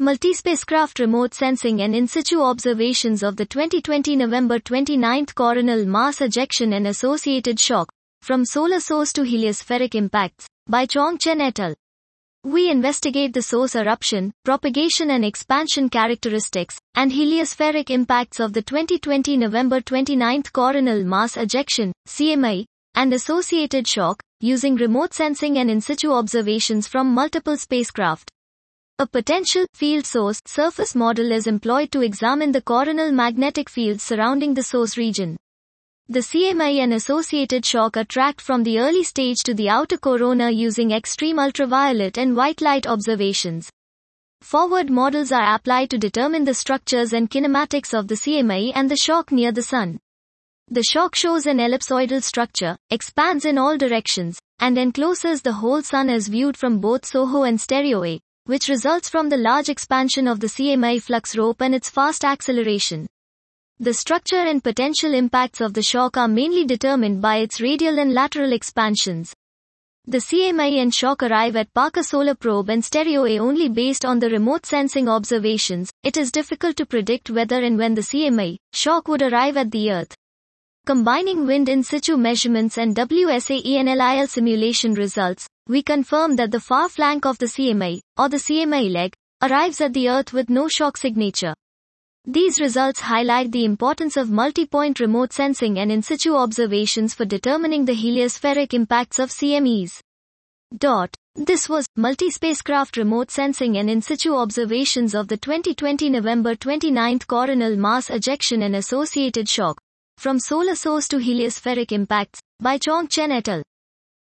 Multi-spacecraft remote sensing and in-situ observations of the 2020 November 29 coronal mass ejection and associated shock from solar source to heliospheric impacts by Chong Chen et al. We investigate the source eruption, propagation and expansion characteristics, and heliospheric impacts of the 2020 November 29 coronal mass ejection, CME, and associated shock, using remote sensing and in-situ observations from multiple spacecraft. A potential field source surface model is employed to examine the coronal magnetic fields surrounding the source region. The CME and associated shock are tracked from the early stage to the outer corona using extreme ultraviolet and white light observations. Forward models are applied to determine the structures and kinematics of the CME and the shock near the Sun. The shock shows an ellipsoidal structure, expands in all directions, and encloses the whole Sun as viewed from both SOHO and stereo A, which results from the large expansion of the CME flux rope and its fast acceleration. The structure and potential impacts of the shock are mainly determined by its radial and lateral expansions. The CME and shock arrive at Parker Solar Probe and stereo A only based on the remote sensing observations. It is difficult to predict whether and when the CME shock would arrive at the Earth. Combining wind in situ measurements and WSAE-NLIL simulation results, we confirm that the far flank of the CME, or the CME leg, arrives at the Earth with no shock signature. These results highlight the importance of multi-point remote sensing and in-situ observations for determining the heliospheric impacts of CMEs. This was multi-spacecraft remote sensing and in-situ observations of the 2020 November 29 coronal mass ejection and associated shock from solar source to heliospheric impacts by Chong Chen et al.